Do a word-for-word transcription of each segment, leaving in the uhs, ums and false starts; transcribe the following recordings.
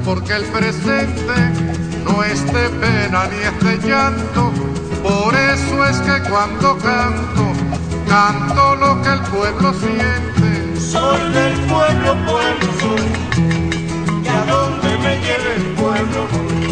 porque el presente no es de pena ni es de llanto. Por eso es que cuando canto, canto lo que el pueblo siente. Soy del pueblo, pueblo soy, y a donde me lleve el pueblo voy.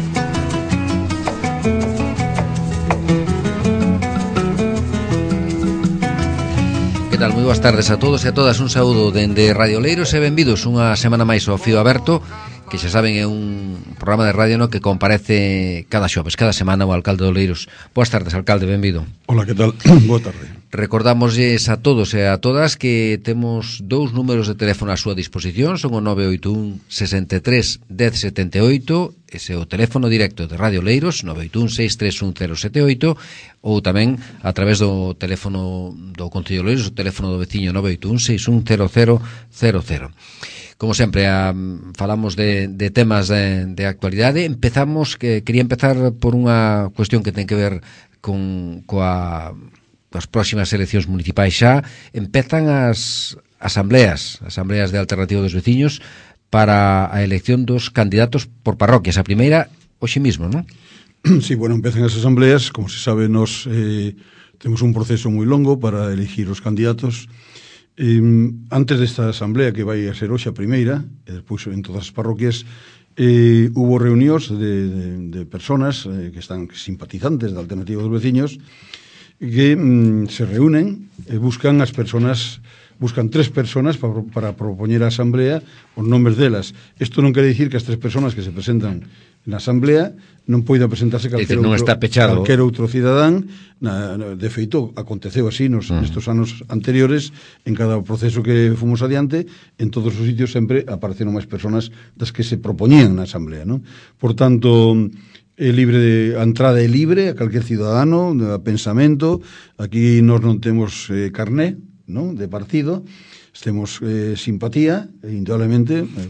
Que tal? Moi boas tardes a todos e a todas. Un saúdo dende Radio Oleiros e benvidos unha semana máis ao Fío Aberto, que xa saben é un programa de radio no que comparece cada xoves, cada semana o alcalde de Oleiros. Boas tardes, alcalde, benvido. Hola, que tal? Boa tarde. Recordamosles a todos e a todas que temos dous números de teléfono á súa disposición, son o nove oito un, sesenta e tres, dez setenta e oito, ese é o teléfono directo de Radio Oleiros, nove oito un, seis tres un, cero sete oito, ou tamén a través do teléfono do Concello de Oleiros, o teléfono do veciño nove oito un, seis un, cero cero cero cero. Como sempre, a, falamos de, de temas de, de actualidade. Empezamos, que quería empezar por unha cuestión que ten que ver con coa as próximas eleccións municipais. Xa empezan as asambleas, asambleas de alternativa dos veciños para a elección dos candidatos por parroquias. A primeira, hoxe mismo, non? Sí, bueno, empezan as asambleas. Como se sabe, nos eh, temos un proceso moi longo para elegir os candidatos. Eh, antes desta asamblea, que vai a ser hoxe a primeira, e despois en todas as parroquias, eh, hubo reunións de, de, de personas eh, que están simpatizantes da alternativa dos veciños, que mm, se reúnen e buscan as personas, buscan tres personas para, para propoñer a asamblea os nomes delas. Isto non quere dicir que as tres personas que se presentan na asamblea non poida presentarse calquer, non outro, está pechado. calquer outro cidadán. Na, na, de feito, aconteceu así nos, uh-huh. nestos anos anteriores, en cada proceso que fomos adiante, en todos os sitios sempre apareceron máis personas das que se propoñían na asamblea, non? Por tanto, é libre de, a entrada é libre a calquer cidadano, de pensamento. Aquí nós non temos eh, carné, non? De partido, temos eh, simpatía, indudablemente, eh,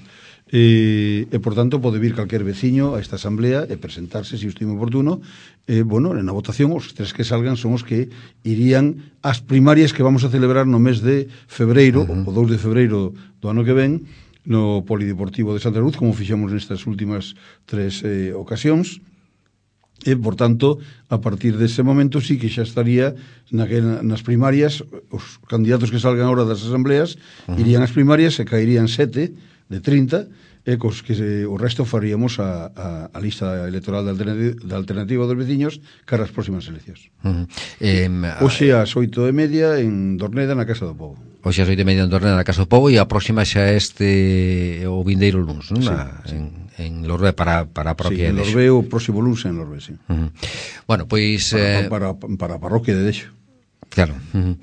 e, e, por tanto, pode vir calquer veciño a esta asamblea e presentarse, se si estime oportuno. E, bueno, na votación, os tres que salgan son os que irían ás primarias que vamos a celebrar no mes de febreiro, uh-huh. o dous de febreiro do ano que ven, no Polideportivo de Santa Cruz, como fixemos nestas últimas tres eh, ocasións. E, por tanto, a partir dese momento sí que xa estaría na, nas primarias. Os candidatos que salgan ahora das asambleas uh-huh. irían ás primarias e caerían sete de trinta, e cos que se, o resto faríamos a, a, a lista electoral da alternativa, da alternativa dos veciños cara ás próximas eleccións. Uh-huh. eh, Hoxe ás oito e media en Dorneda, na Casa do Pobo. Hoxe ás oito e media en Dorneda, na Casa do Pobo, e a próxima xa este o vindeiro luns, non? Sí, na, sí. En, en Lorbe para, para a parroquia sí, de Dexo. Sí, en Lorbe o próximo luns en Lorbe, sí. Uh-huh. Bueno, pois... Para, eh... para, para, para a parroquia de Dexo. Claro.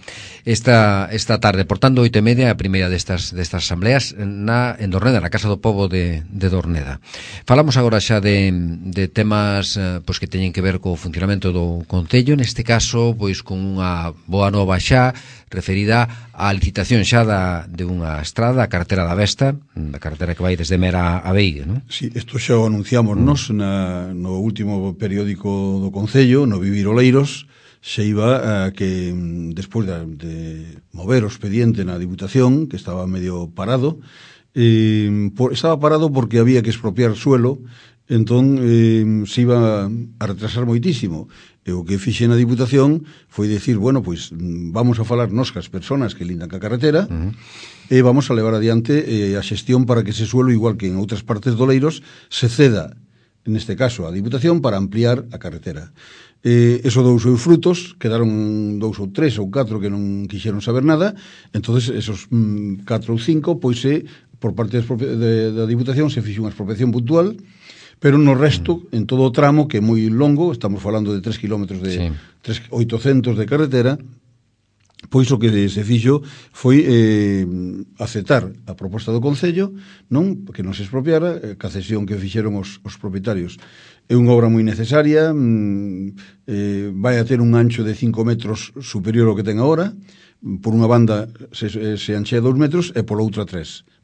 Esta, esta tarde, portando oito e media, a primeira destas, destas asambleas na, en Dorneda, na Casa do Pobo de, de Dorneda. Falamos agora xa de, de temas eh, pois que teñen que ver co funcionamento do Concello, neste caso, pois con unha boa nova xa, referida á licitación xa da, de unha estrada, a carretera da Vesta, a carretera que vai desde Mera a Veiga, non? Sí, isto xa o anunciamos mm. nos na, no último periódico do Concello, no Vivir Oleiros. Se iba a que, despois de, de mover o expediente na Diputación, que estaba medio parado, eh, por, estaba parado porque había que expropiar suelo, entón eh, se iba a retrasar moitísimo. E o que fixe na Diputación foi dicir, bueno, pois vamos a falar nos cas personas que lindan ca carretera, uh-huh. e vamos a levar adiante eh, a xestión para que ese suelo, igual que en outras partes do Oleiros, se ceda, neste caso, a Diputación para ampliar a carretera. Eh, eso dou seus frutos, quedaron dous ou tres ou catro que non quixeron saber nada. Entonces esos mm, catro ou cinco, pois é, por parte de, da Diputación se fixe unha expropiación puntual, pero no resto, en todo o tramo, que é moi longo, estamos falando de tres kilómetros de sí. tres, oitocentos de carretera, pois o que se fixo foi eh, aceptar a proposta do Concello, non que non se expropiara, eh, ca cesión que fixeron os, os propietarios. É unha obra moi necesaria, mm, eh, vai a ter un ancho de cinco metros superior ao que ten agora, por unha banda se, se anchea dous metros e pola outra tres,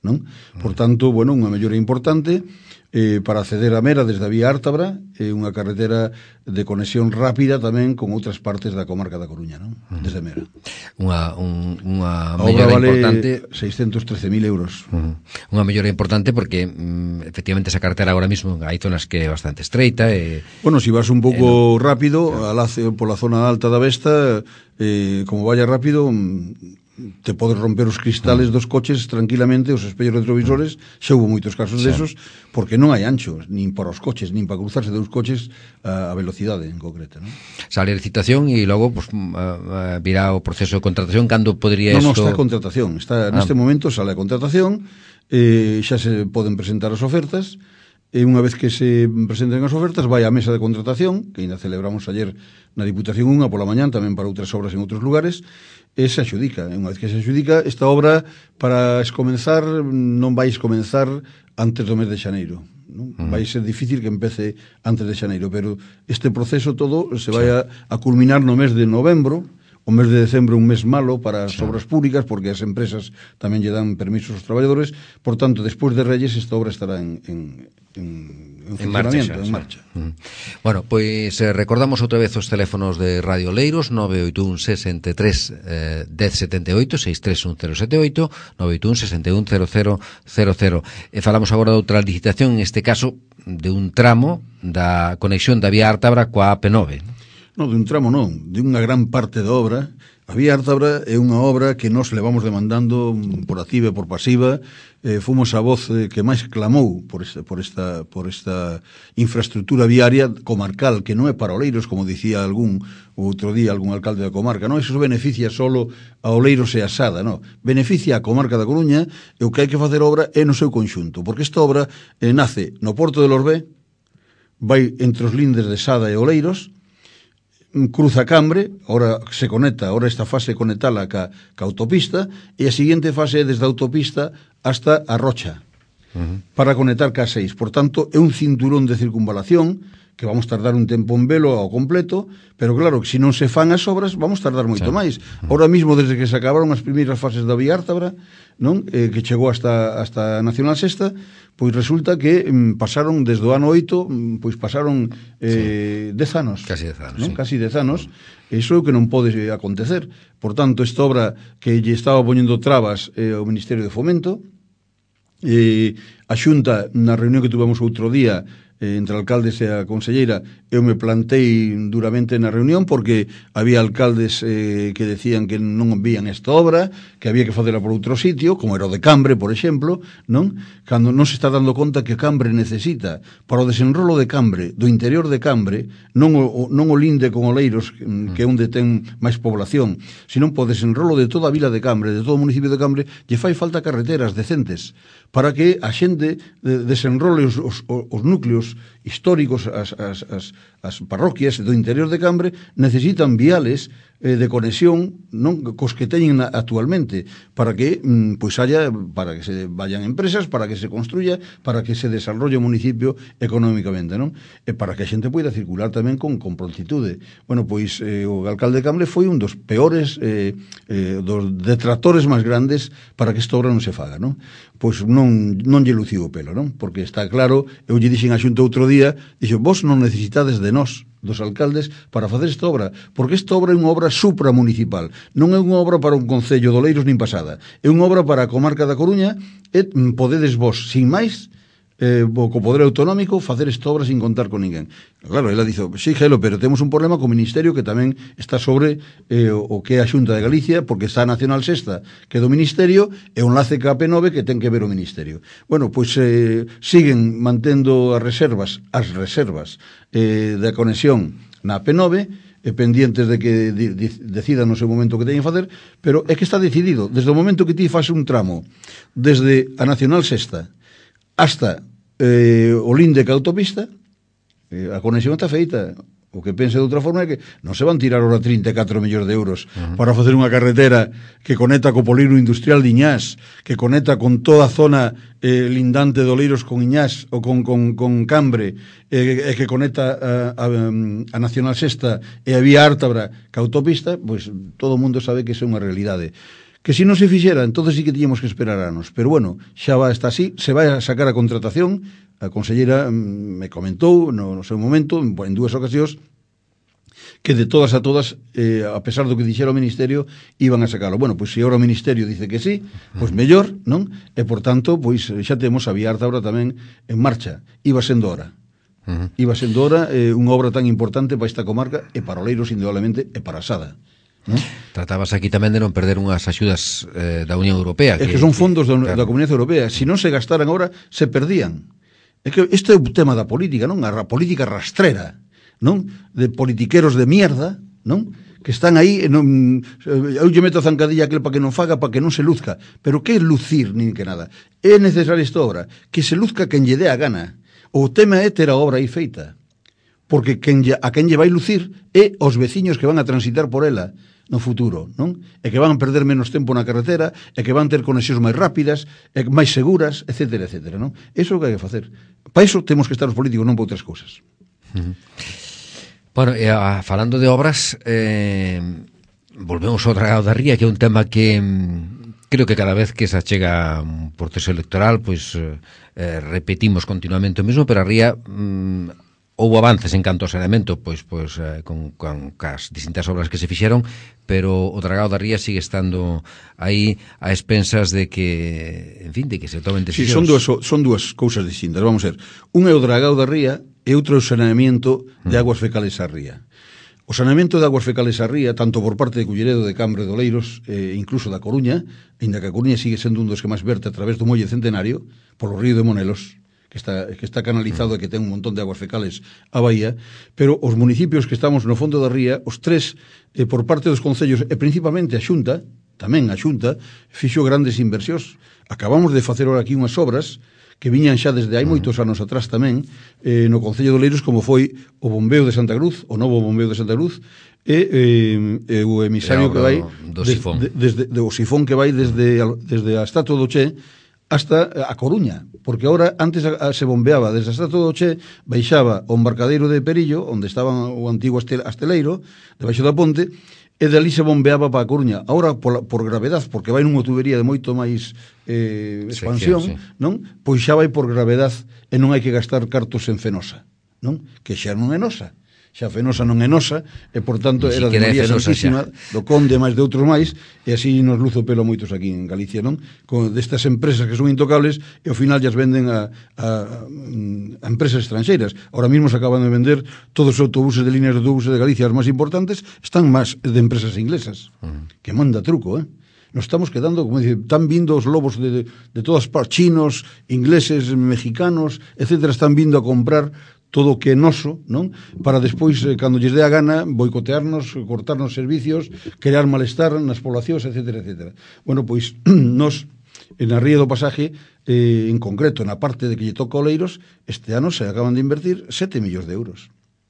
non? Por tanto, bueno, unha mellora importante eh, para acceder a Mera desde a vía Ártabra, é eh, unha carretera de conexión rápida tamén con outras partes da comarca da Coruña, non? Desde Mera. Unha, un, unha a mellora vale importante, seiscentos trece mil euros. Uh -huh. Unha mellora importante porque mm, efectivamente esa carretera agora mismo hai zonas que é bastante estreita e, bueno, si vas un pouco eh, no, rápido no. Alace, pola zona alta da Vesta, eh, como vaya rápido te podes romper os cristales mm. dos coches tranquilamente, os espellos retrovisores, xa hubo moitos casos sí. desos, porque non hai ancho, nin para os coches, nin para cruzarse dous coches a, a velocidade en concreto, non? Sale a licitación e logo pues, uh, virá o proceso de contratación, cando podría non, esto... Non, está a contratación, está, ah. neste momento sale a contratación, eh, xa se poden presentar as ofertas, e unha vez que se presenten as ofertas vai á mesa de contratación, que ainda celebramos ayer na Diputación unha pola mañán, tamén para outras obras en outros lugares, e se axudica. E unha vez que se axudica, esta obra, para escomenzar, non vais comenzar antes do mes de xaneiro. Non? Uh -huh. Vai ser difícil que empece antes de xaneiro, pero este proceso todo se vai a, a culminar no mes de novembro. O mes de decembro un mes malo para as obras públicas, porque as empresas tamén lle dan permisos aos traballadores. Por tanto, despois de Reyes, esta obra estará en, en, en, en, en marcha, xa, en marcha. Uh -huh. Bueno, pois eh, recordamos outra vez os teléfonos de Radio Leiros: nove oito un, sesenta e tres, dez setenta e oito, seis tres un cero sete oito, nove oito un, sesenta e un, cero cero cero cero. E falamos agora de outra licitación, en este caso de un tramo da conexión da vía Ártabra coa A P nove. Non, de un tramo non, de unha gran parte da obra. A vía Ártabra é unha obra que nos levamos demandando por activa e por pasiva. Eh, fomos a voz eh, que máis clamou por esta, por, esta, por esta infraestructura viaria comarcal, que non é para Oleiros, como dicía algún outro día algún alcalde da comarca. Non, iso beneficia solo a Oleiros e a Sada, non. Beneficia a comarca da Coruña, e o que hai que facer obra é no seu conxunto, porque esta obra eh, nace no Porto de Lorbé, vai entre os lindes de Sada e Oleiros, cruza Cambre, ahora se conecta, ahora esta fase conectala ca, ca autopista, e a seguinte fase é desde a autopista hasta a Rocha, uh -huh. para conectar ca seis. Por tanto, é un cinturón de circunvalación que vamos tardar un tempo en velo ao completo, pero claro, que se non se fan as obras, vamos tardar moito sí. máis. Ahora mismo, desde que se acabaron as primeiras fases da vía Ártabra, non? Eh, que chegou hasta, hasta Nacional Sexta, pois resulta que mm, pasaron desde o ano oito, mm, pois pasaron eh, sí. dez anos. Casi dez anos, non? sí. Casi dez anos. Iso é o que non pode acontecer. Por tanto, esta obra que lle estaba poñendo trabas eh, ao Ministerio de Fomento, eh, a Xunta, na reunión que tuvemos outro día, eh, entre alcaldes e a conselleira, eu me plantei duramente na reunión, porque había alcaldes eh, que decían que non vían esta obra, que había que facela por outro sitio, como era o de Cambre, por exemplo, non? Cando non se está dando conta que Cambre necesita, para o desenrolo de Cambre, do interior de Cambre, non o, non o linde con Oleiros, que é onde ten máis población, sino po desenrolo de toda a vila de Cambre, de todo o municipio de Cambre, lle fai falta carreteras decentes, para que a xente desenrole os, os, os núcleos históricos, as, as, as, as parroquias do interior de Cambre necesitan viales eh, de conexión, non cos que teñen actualmente, para que mm, pois haya, para que se vayan empresas, para que se construya, para que se desarrolle o municipio económicamente, non? E para que a xente poida circular tamén con, con prontitude. Bueno, pois eh, o alcalde de Cambre foi un dos peores eh, eh, dos detractores máis grandes para que esta obra non se faga, non? Pois non, non lle luciu o pelo, non? Porque está claro, eu lle dixen a Xunta outro día, dixo, vos non necesitades de nós, dos alcaldes, para facer esta obra, porque esta obra é unha obra supramunicipal, non é unha obra para un concello de Oleiros nin Pasada, é unha obra para a comarca da Coruña, e podedes vos, sin máis, eh, co poder autonómico, facer esta obra sin contar con ninguén. Claro, ela dice, sí, Gelo, pero temos un problema co Ministerio que tamén está sobre eh, o que é a Xunta de Galicia, porque está a Nacional Sexta, que é do Ministerio, e un enlace ca A P nove que ten que ver o Ministerio. Bueno, pois eh, siguen mantendo as reservas, as reservas eh, da conexión na A P nove, e pendientes de que di, di, decidan no seu momento que teñen facer, pero é que está decidido, desde o momento que ti faz un tramo, desde a Nacional Sexta hasta eh, o linde ca autopista, eh, a conexión está feita. O que pense de outra forma é que non se van tirar ora trinta e catro millóns de euros uh -huh. para facer unha carretera que conecta co polígono industrial de Iñás, que conecta con toda a zona eh, lindante de Oleiros con Iñás ou con, con, con Cambre, e eh, que conecta a, a, a Nacional Sexta e a vía Ártabra ca autopista, pois todo o mundo sabe que iso é unha realidade. que se non se fixera, entonces sí que tiñamos que esperar anos. Pero bueno, xa va, está así, se vai a sacar a contratación, a conselleira me comentou no, no seu momento, en, en dúas ocasións, que de todas a todas, eh, a pesar do que dixera o Ministerio, iban a sacalo. Bueno, pois se agora o Ministerio dice que sí, pois mellor, non? E, por tanto, pois xa temos a Viarta ahora tamén en marcha. Iba sendo hora. Uh-huh. Iba sendo hora eh, unha obra tan importante para esta comarca e para Oleiros, indudablemente, e para a Sada. ¿No? Tratabas aquí tamén de non perder unhas axudas eh, da Unión Europea. É que, que son fondos que, da, claro. da Comunidade Europea. Se non se gastaran agora, se perdían. É que este é o tema da política, non? A política rastrera, non? De politiqueros de mierda, non? Que están aí, non, eu lle meto a zancadilla aquel para que non faga, para que non se luzca. Pero que lucir, nin que nada. É necesario esta obra, que se luzca quen lle dé a gana. O tema é ter a obra aí feita. Porque quen lle, a quen lle vai lucir é os veciños que van a transitar por ela no futuro, non? E que van a perder menos tempo na carretera, e que van ter conexións máis rápidas, e máis seguras, etcétera, etcétera, non? Eso é o que hai que facer. Para iso temos que estar os políticos, non para outras cousas. Uh-huh. Bueno, e a, falando de obras, eh, volvemos ao Dragao da Ría, que é un tema que mm, creo que cada vez que se achega un proceso electoral, pois pues, eh, repetimos continuamente o mesmo, pero a Ría... Mm, houbo avances en canto ao saneamento, pois pois eh, con, con as distintas obras que se fixeron, pero o Dragao da Ría sigue estando aí a expensas de que, en fin, de que se tomen decisións. Sí, son dúas, son dúas cousas distintas, vamos a ver. Un é o Dragao da Ría e outro é o saneamento de aguas fecales á ría. O saneamento de aguas fecales á ría, tanto por parte de Culleredo, de Cambre, de Oleiros, e eh, incluso da Coruña, ainda que a Coruña sigue sendo un dos que máis verte a través do Molle Centenario, polo río de Monelos, que está, que está canalizado e que ten un montón de aguas fecales a bahía, pero os municipios que estamos no fondo da ría, os tres, eh, por parte dos concellos, e principalmente a Xunta, tamén a Xunta, fixo grandes inversións. Acabamos de facer ahora aquí unhas obras que viñan xa desde hai moitos anos atrás tamén, eh, no Concello de Oleiros, como foi o bombeo de Santa Cruz, o novo bombeo de Santa Cruz, e eh, eh, o emisario que vai do sifón. De, desde, de, o sifón que vai desde, desde a Estatua do Che hasta a Coruña, porque ahora antes a, a, se bombeaba desde a Estatua do Che, baixaba o embarcadeiro de Perillo, onde estaba o antigo astel, asteleiro, debaixo da ponte, e dali se bombeaba para a Coruña. Ahora, por, por gravedad, porque vai nunha tubería de moito máis eh, expansión, sí, sí. non? Pois xa vai por gravedad e non hai que gastar cartos en Fenosa, non? Que xa non é nosa. Xa Fenosa non é nosa, e por tanto era de María Santísima, do Conde, máis de outros máis, e así nos luzo pelo moitos aquí en Galicia, non? Con destas empresas que son intocables, e ao final llas venden a, a, a empresas estranxeiras. Ahora mismo se acaban de vender todos os autobuses de líneas de autobuses de Galicia, os máis importantes, están máis de empresas inglesas, uh-huh. que manda truco, eh? Nos estamos quedando, como dice, están vindo os lobos de, de, de todas partes, chinos, ingleses, mexicanos, etcétera, están vindo a comprar todo o que é noso, non? Para despois, eh, cando lles dé a gana, boicotearnos, cortarnos servicios, crear malestar nas poblacións, etcétera, etcétera. Bueno, pois, nos, na Ría do Pasaje, eh, en concreto, na parte de que lle toca Oleiros, este ano se acaban de invertir sete millóns de euros.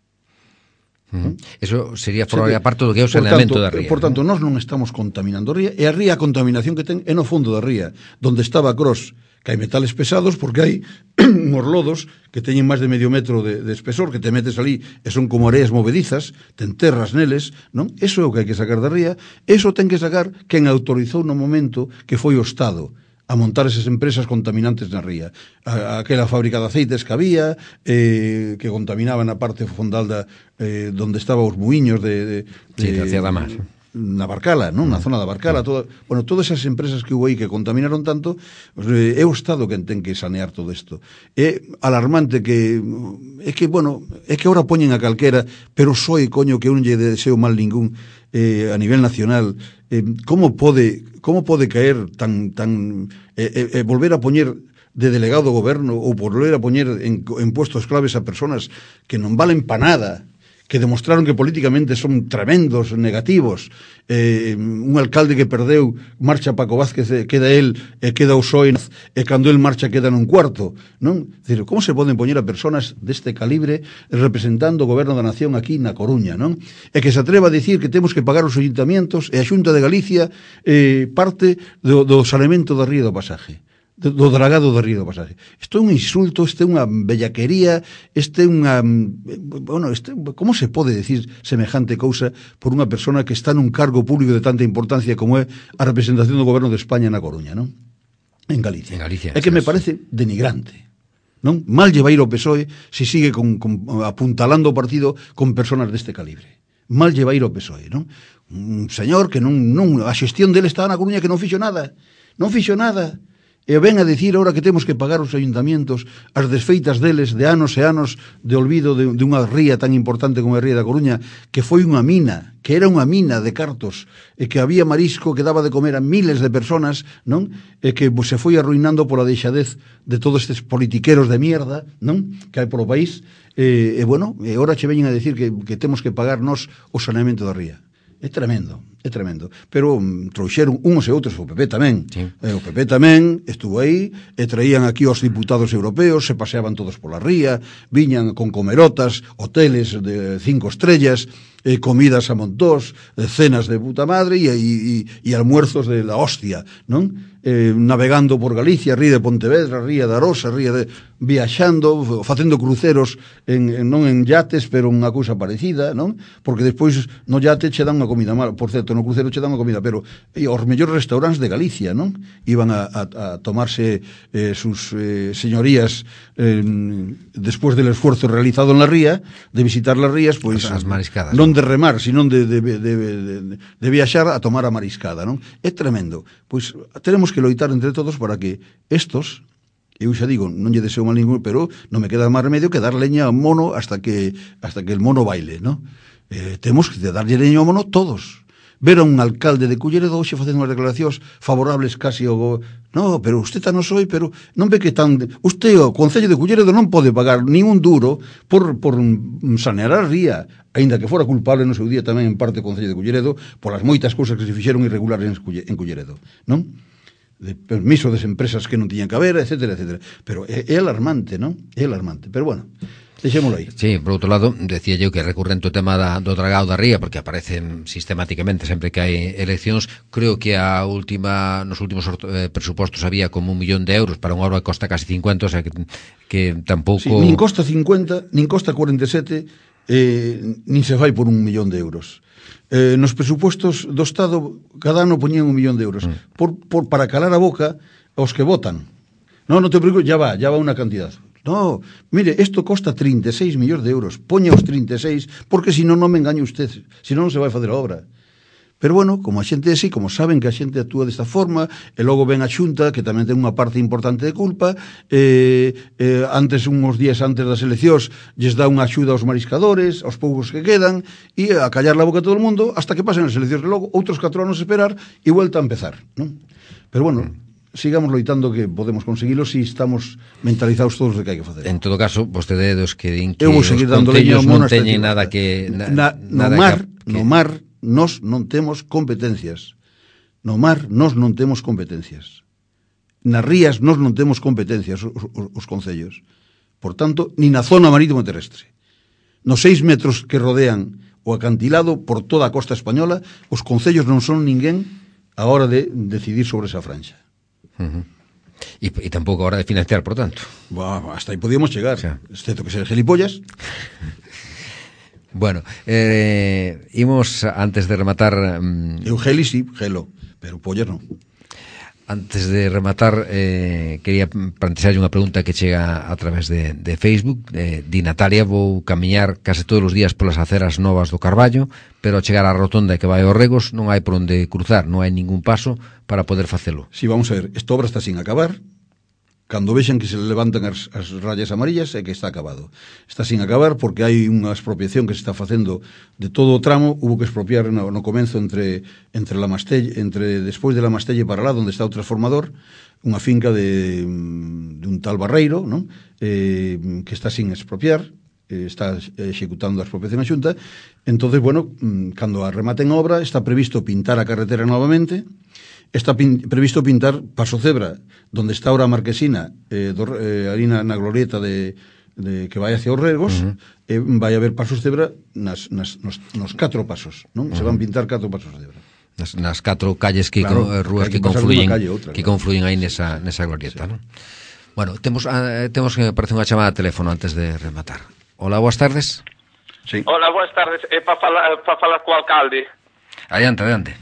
Uh-huh. Eso sería por a parte do que é o saneamento da ría. Por tanto, ¿no? Nós non estamos contaminando a ría, e a ría a contaminación que ten é no fondo da ría, donde estaba a Cros, que hai metales pesados, porque hai uns lodos que teñen máis de medio metro de, de espesor, que te metes ali e son como areas movedizas, ten terras neles, non? Eso é o que hai que sacar da ría, eso ten que sacar quen autorizou no momento que foi o Estado a montar esas empresas contaminantes na ría. A, a, aquela fábrica de aceites que había, eh, que contaminaba na parte fondal da, eh, donde estaban os muiños de... de, de sí, de Ciudad Mar. Na Barcala, non? Na zona da Barcala, toda, bueno, todas esas empresas que hubo aí que contaminaron tanto, eh, é o Estado quen ten que sanear todo isto. É alarmante que é que, bueno, é que agora poñen a calquera, pero soy, coño, que un lle deseo mal ningún eh, a nivel nacional. Eh, como pode como pode caer tan tan eh, eh, eh, volver a poñer de delegado do goberno ou volver a poñer en, en puestos claves a personas que non valen pa nada, que demostraron que políticamente son tremendos, negativos, eh, un alcalde que perdeu, marcha Paco Vázquez, queda el, e queda o P S O E, e cando el marcha queda nun cuarto, non? Decir, como se poden poñer a personas deste calibre representando o goberno da nación aquí na Coruña, non? E que se atreva a dicir que temos que pagar os ayuntamientos, e a Xunta de Galicia eh, parte do, do saneamento da Ría do Pasaje. do dragado do río do Pasaje. Isto é un insulto, isto é unha bellaquería, isto é unha... Bueno, este, como se pode decir semejante cousa por unha persona que está nun cargo público de tanta importancia como é a representación do goberno de España na Coruña, non? En Galicia. En Galicia. É que me parece denigrante, non? Mal lle vai ir o P S O E se sigue con, con, apuntalando o partido con personas deste calibre. Mal lle vai ir o P S O E, non? Un señor que non, non a xestión dele estaba na Coruña que non fixo nada. Non fixo nada. E ven a decir ahora que temos que pagar os ayuntamientos as desfeitas deles de anos e anos de olvido de, de unha ría tan importante como a ría da Coruña, que foi unha mina, que era unha mina de cartos, e que había marisco que daba de comer a miles de personas, non? E que se foi arruinando pola deixadez de todos estes politiqueros de mierda, non? Que hai polo país, e, e bueno, e ahora che veñen a decir que, que temos que pagar nos o saneamento da ría. É tremendo, é tremendo. Pero um, trouxeron uns e outros, o P P tamén. Sí. Eh, o P P tamén estuvo aí, e traían aquí os diputados europeos, se paseaban todos pola ría, viñan con comerotas, hoteles de cinco estrellas, eh, comidas a montós, eh, cenas de puta madre e, e, e almuerzos de la hostia, non? Eh, navegando por Galicia, ría de Pontevedra, ría de Arosa, ría de... viaxando, facendo cruceros en, en, non en yates, pero unha cousa parecida, non? Porque despois no yate che dan unha comida mala, por certo, no crucero che dan unha comida, pero e, os mellores restaurantes de Galicia, non? Iban a, a, a tomarse eh, sus eh, señorías eh, despois del esfuerzo realizado en la ría, de visitar las rías, pois as mariscadas, non de remar, sino de, de, de, de, de, de viaxar a tomar a mariscada, non? É tremendo. Pois tenemos que loitar entre todos para que estos, eu xa digo, non lle deseo mal ningún, pero non me queda máis remedio que dar leña ao mono hasta que hasta que el mono baile, non? Eh, temos que darlle leña ao mono todos. Ver a un alcalde de Culleredo hoxe facendo unhas declaracións favorables casi ao... No, pero usted tan non soy, pero non ve que tan... Usted, o Concello de Culleredo, non pode pagar nin un duro por, por sanear a ría, aínda que fora culpable no seu día tamén en parte o Concello de Culleredo polas moitas cousas que se fixeron irregulares en Culleredo, non? De permiso das empresas que non tiñan que haber, etcétera, etcétera. Pero é, é alarmante, non? É alarmante. Pero bueno, deixémolo aí. Sí, por outro lado, decía eu que é recurrente o tema da, do dragado da ría, porque aparecen sistemáticamente sempre que hai eleccións. Creo que a última nos últimos eh, presupostos había como un millón de euros para unha obra que costa casi cincuenta, o sea que, que tampouco... Sí, nin costa cincuenta, nin costa cuarenta e sete, eh, nin se fai por un millón de euros. Eh, nos presupostos do Estado cada ano poñían un millón de euros mm. por, por, para calar a boca aos que votan. No, non te preocupes, ya va, ya va unha cantidad. No, mire, isto costa trinta e seis millóns de euros, poña os trinta e seis, porque se non non me engañe usted, se non non se vai fazer a obra. Pero bueno, como a xente é así, como saben que a xente actúa desta forma, e logo ven a Xunta, que tamén ten unha parte importante de culpa, eh, eh, antes, uns días antes das eleccións, lles dá unha axuda aos mariscadores, aos poucos que quedan, e a callar la boca a todo o mundo, hasta que pasen as eleccións. Logo, outros catro anos esperar, e vuelta a empezar, non? Pero bueno... sigamos loitando que podemos conseguilo se si estamos mentalizados todos de que hai que facer. En todo caso, vostede dos que din que eu vou seguir os dando leña ao non mono teñen nada que... Na, na, nada no mar, que, no mar, nos non temos competencias. No mar, nos non temos competencias. Nas rías, nos non temos competencias, os, os, os concellos. Por tanto, ni na zona marítimo terrestre. Nos seis metros que rodean o acantilado por toda a costa española, os concellos non son ninguén a hora de decidir sobre esa franxa. Uh-huh. E, e tampouco a hora de financiar, por tanto. Bah, hasta aí podíamos chegar, o sea, excepto que ser gelipollas. Bueno, eh, imos antes de rematar... Um, Eu geli sí, gelo, pero pollas non. Antes de rematar, eh, quería plantexarlle unha pregunta que chega a través de, de Facebook. Eh, di Natalia, vou camiñar case todos os días polas aceras novas do Carballo, pero ao chegar á rotonda que vai aos Regos non hai por onde cruzar, non hai ningún paso para poder facelo. Si, sí, vamos a ver, esta obra está sin acabar. Cando vexan que se levantan as, as rayas amarillas é que está acabado. Está sin acabar porque hai unha expropiación que se está facendo de todo o tramo. Hubo que expropiar no, no comenzo entre entre la Mastelle, entre despois de la Mastelle para lá, onde está o transformador, unha finca de, de un tal Barreiro, non? Eh, que está sin expropiar, eh, está executando a expropiación a Xunta. Entonces, bueno, cando a rematen a obra, está previsto pintar a carretera novamente. Está pin, previsto pintar Paso Cebra, donde está ahora a Marquesina, eh, do, eh, ali na, na glorieta de, de que vai hacia os Regos, uh-huh. eh, vai haber Pasos Cebra nas, nas, nos, nos catro pasos, non? Uh-huh. Se van pintar catro Pasos Cebra. nas, nas catro calles que claro, con, rúas que, que confluyen calle, outra, que claro. confluyen aí nesa, nesa glorieta, sí. ¿No? Bueno, temos, uh, temos que me parece unha chamada de teléfono antes de rematar. Hola, boas tardes. Sí. Hola, boas tardes. É para falar, para falar co alcalde. Adiante, adiante.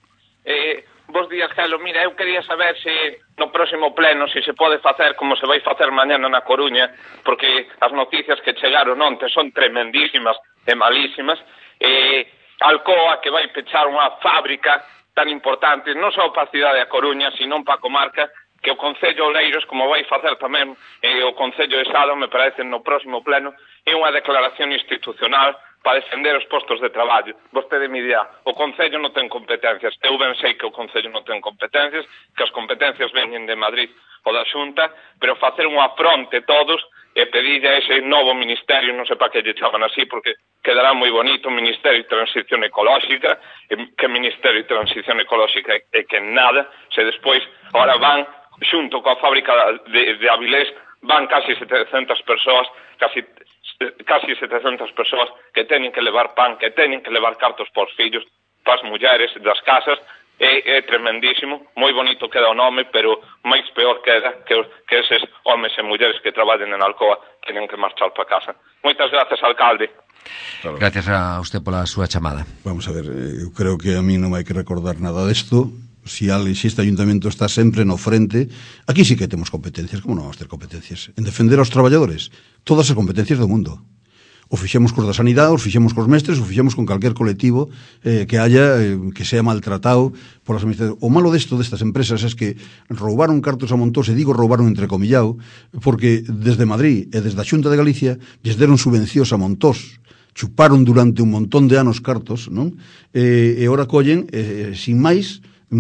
Eh, bos días, Carlos. Mira, eu quería saber se no próximo pleno se se pode facer como se vai facer mañana na Coruña, porque as noticias que chegaron onte son tremendísimas e malísimas. Eh, Alcoa, que vai pechar unha fábrica tan importante, non só para a cidade da Coruña, sino para a comarca, que o Concello Oleiros, como vai facer tamén eh, o Concello de Sado, me parece, no próximo pleno, é unha declaración institucional para defender os postos de traballo. Vostede me dirá, o Concello non ten competencias. Eu ben sei que o Concello non ten competencias, que as competencias veñen de Madrid ou da Xunta, pero facer unha fronte todos e pedirle a ese novo ministerio, non sei para que lle chaman así, porque quedará moi bonito, Ministerio de Transición Ecolóxica, que Ministerio de Transición Ecolóxica é que nada, se despois, ahora van xunto coa fábrica de, de Avilés, van casi setecentas persoas, casi casi setecentas persoas que teñen que levar pan, que teñen que levar cartos por fillos, pas mulleres das casas, é, é tremendísimo, moi bonito queda o nome, pero máis peor queda que, que eses homes e mulleres que traballen en Alcoa teñen que marchar para casa. Moitas gracias, alcalde. Claro. Gracias a usted pola súa chamada. Vamos a ver, eu creo que a mí non hai que recordar nada desto. Si, si este ayuntamiento está sempre no frente, aquí sí que temos competencias. Como non vamos ter competencias? En defender aos traballadores, todas as competencias do mundo. O fixemos cos da sanidade, o fixemos cos mestres, o fixemos con calquer colectivo eh, que haya, eh, que sea maltratado por as administracións. O malo desto destas empresas é que roubaron cartos a Montós, e digo roubaron entrecomillado, porque desde Madrid e desde a Xunta de Galicia lles deron subvencións a Montós, chuparon durante un montón de anos cartos, non? E, e ora collen, eh, sin máis,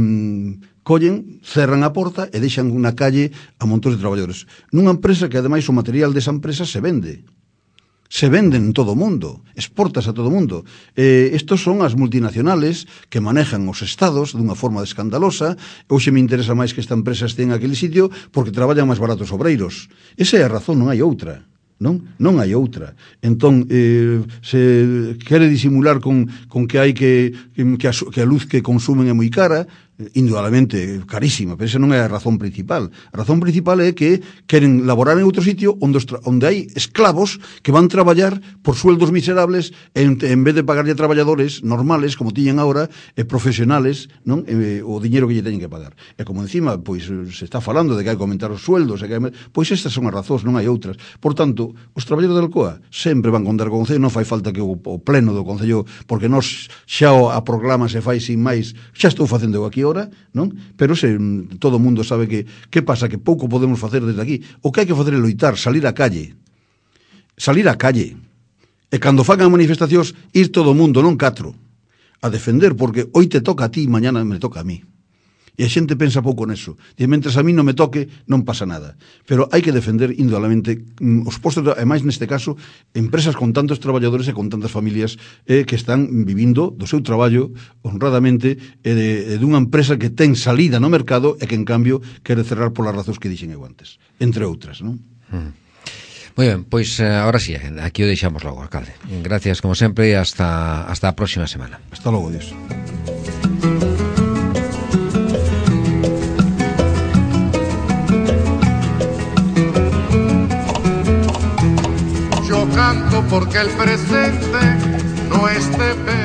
mm, collen, cerran a porta e deixan na calle a montón de traballadores. Nunha empresa que, ademais, o material desa empresa se vende. Se venden en todo o mundo, exportas a todo o mundo. Eh, estos son as multinacionales que manejan os estados dunha forma escandalosa. Hoxe me interesa máis que esta empresa este en aquele sitio porque traballan máis baratos obreiros. Esa é a razón, non hai outra. Non? Non hai outra. Entón, eh, se quere disimular con, con que hai que, que, a, que a luz que consumen é moi cara, indudablemente carísima, pero esa non é a razón principal. A razón principal é que queren laborar en outro sitio onde, onde hai esclavos que van traballar por sueldos miserables en, en vez de pagarlle a traballadores normales, como tiñen agora, e profesionales, non? E, o diñeiro que lle teñen que pagar. E como encima, pois, se está falando de que hai que aumentar os sueldos, e que hai, pois estas son as razóns, non hai outras. Por tanto, os traballadores de Alcoa sempre van contar con o Concello, non fai falta que o, o pleno do Concello, porque nos xa o, a programa se fai sin máis, xa estou facendo eu aquí hora, non? Pero se todo o mundo sabe que que pasa, que pouco podemos facer desde aquí. O que hai que facer é loitar, salir á calle. Salir á calle. E cando fagan manifestacións, ir todo o mundo, non catro, a defender, porque hoy te toca a ti, mañana me toca a mí. E a xente pensa pouco neso. E mentres a mí non me toque, non pasa nada. Pero hai que defender indudablemente os postos, e máis neste caso, empresas con tantos traballadores e con tantas familias eh, que están vivindo do seu traballo honradamente e de, de dunha empresa que ten salida no mercado e que en cambio quere cerrar polas razóns que dixen eu antes. Entre outras, non? Hmm. Moi ben, pois eh, ahora sí, aquí o deixamos logo, alcalde. Gracias como sempre e hasta, hasta a próxima semana. Hasta logo, Dios. Canto porque el presente no esté